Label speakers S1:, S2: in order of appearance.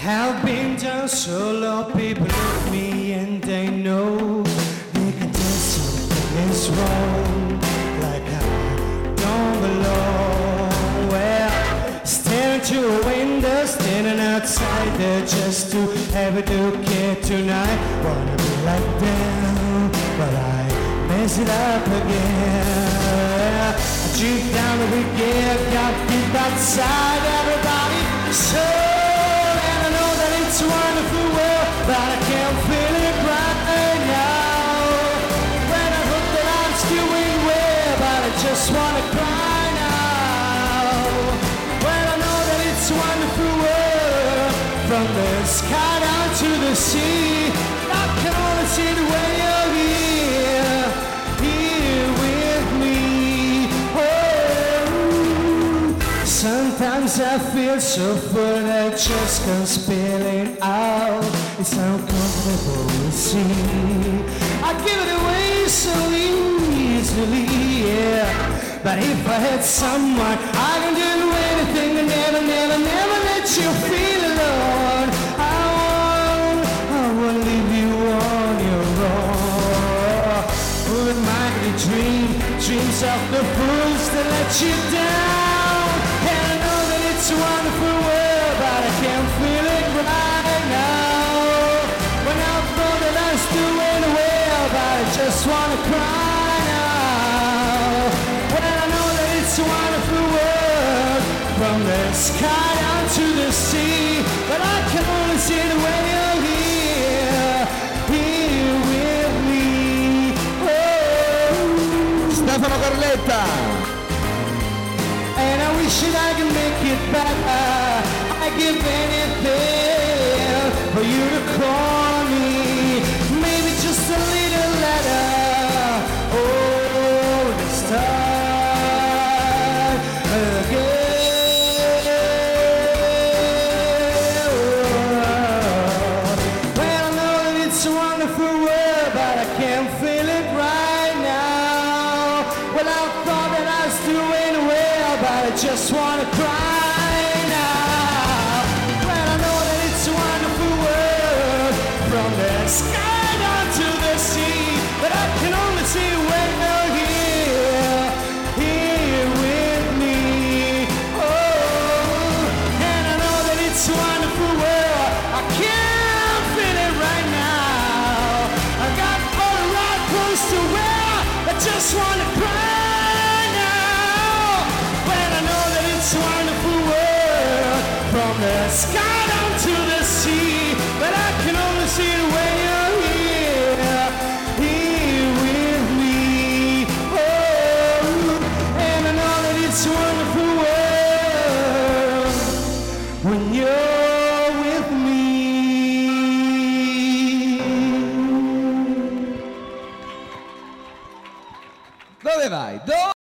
S1: Have been down so low, people look at me and they know they can tell something is wrong, like I don't belong. Well, staring to a window, standing outside there just to have a look at tonight. Wanna be like them, but I mess it up again. I drink down the weekend, got deep outside everybody. So it's a wonderful world, but I can't feel it right now. When I hope that I'm still doing well, but I just wanna cry now. When I know that it's a wonderful world, from the sky down to the sea, I can only see the way you're here with me. Oh, sometimes I feel so full that I just can't spell it out. It's uncomfortable to see. I give it away so easily, yeah. But if I had someone, I can do anything and never let you feel alone. I won't leave you on your own. With my dreams of the fools that let you down. And I know that it's a wonderful world, but I can't feel it right now. When I thought that I was doing well, but I just wanna cry now. When I know that it's a wonderful world, from the sky down to the sea, but I can only see the way you're here with me. Oh.
S2: Stefano Carletta.
S1: And I wish that I could make it better. I'd give anything for you to call me. Maybe just a little letter. Oh, to start again. Well, I know that it's a wonderful world, but I can't feel it right now. Well, I thought that I was doing well, but I just wanna cry now. Well, I know that it's a wonderful world, from the sky down to the sea, but I can only see when you're here with me. Oh, and I know that it's a wonderful world. I can't feel it right now. I got all the right clothes to wear, I just wanna cry now. When I know that it's a wonderful world, from the sky down to the sea, but I can only see the way you're here with me. Oh, and I know that it's a wonderful world when you're with me.
S2: Dove vai?